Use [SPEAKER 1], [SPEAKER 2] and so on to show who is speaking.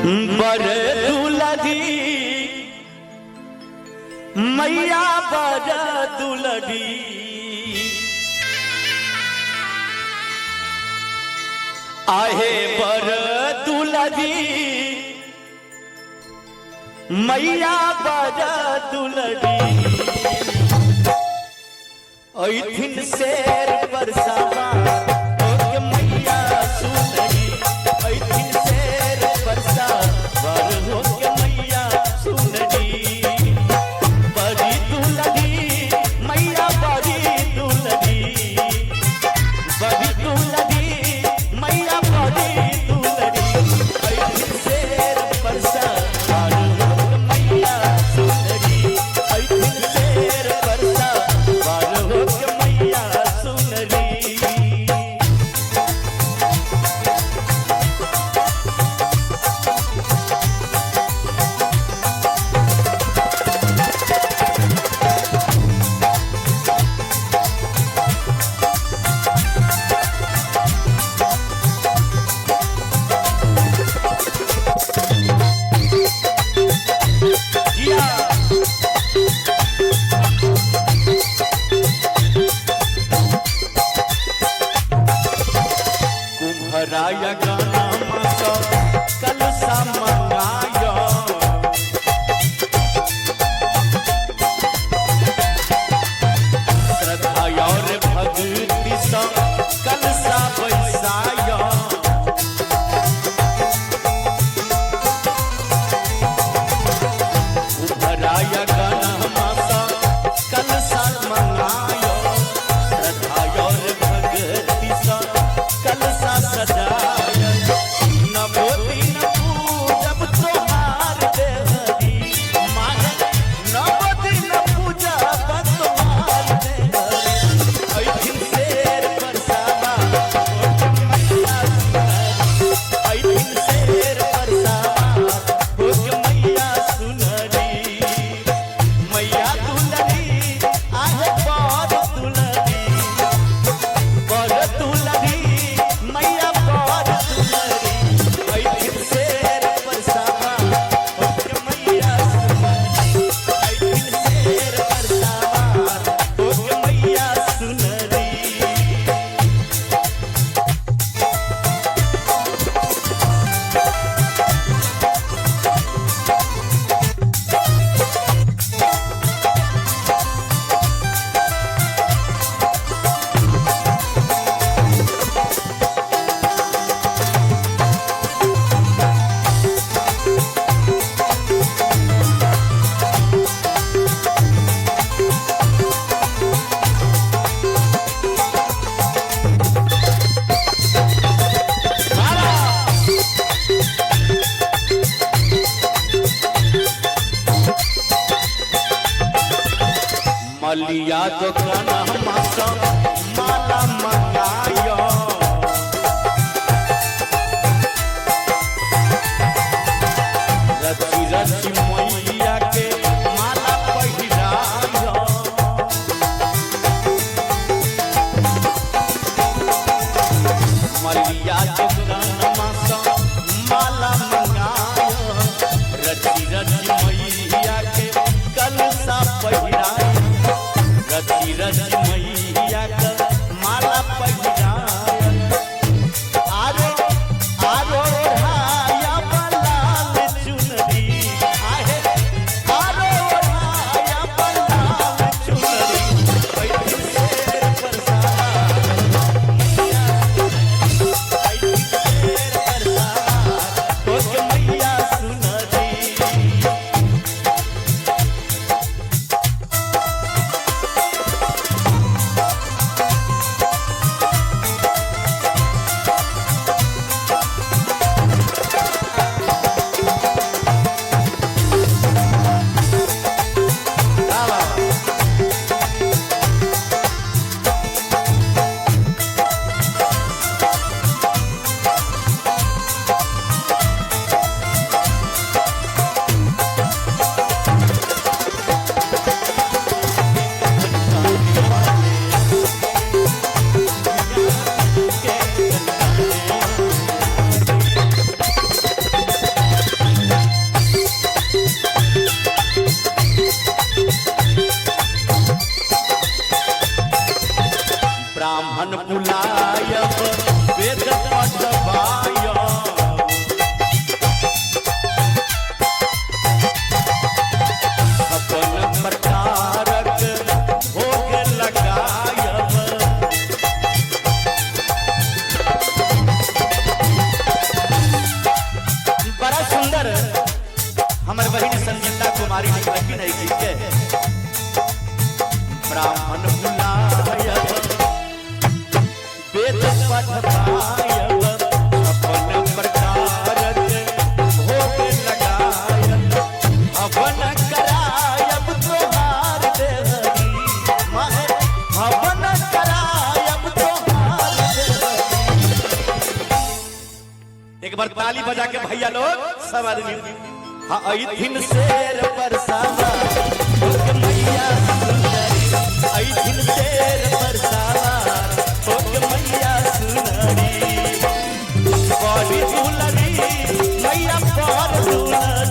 [SPEAKER 1] बर दुलड़ी मैया बर दुलड़ी आहे बर दुलड़ी मैया बर दुलड़ी ऐथिन शेर पर सवार होके मैया सुनरी ऐथिन शेर पर सवार होके मैया सुनरी बड़ी दुलड़ी मैया बड़ी दुलड़ी मैया बड़ी दुलड़ी ऐथिन शेर पर सवार होके मैया सुनरी ऐथिन शेर पर सवार होके मैया सुनरी। कुम्भराया गाना माता कलसा मंगाया श्रद्धा और भक्ति सा कलसा बैसाया कुम्भराया गाना माता कलसा मंगाया श्रद्धा और भक्ति सा कलसा सजाया नवो दिन पूजब तोहार देहरी मांगे नवो दिन पूजब तोहार देहरी ऐथिन शेर पर सवार होके मैया सुनरी ऐथिन शेर पर सवार होके मैया सुनरी मैया दुलड़ी आहे बड़ दुलड़ी बड़ दुलड़ी मैया बड़ दुलड़ी ऐथिन शेर पर सवार होके मैया सुनरी ऐथिन शेर पर सवार होके मैया सुनरी। मलिया दुकान मासा माला मंगाया रची रची मैया के माला पहिराया मलिया दुकान मासा माला मंगाया रची रची मैया के कलसा पहिराया रची रची मैया भारी लगी नहीं गीत के ब्राह्मण बुलायब वेद पढ़वायब अपन प्रकार भोग लगायब हवन करायब तोहार देहरी माहे हवन करायब तोहार देहरी। एक बार ताली बजा के भैया लोग सब आदमी दिन शेर पर सवार होके मैया सुनरी दिन शेर पर सवार होके मैया सुनरी बड़ी दुलरी मैया पर दुलरी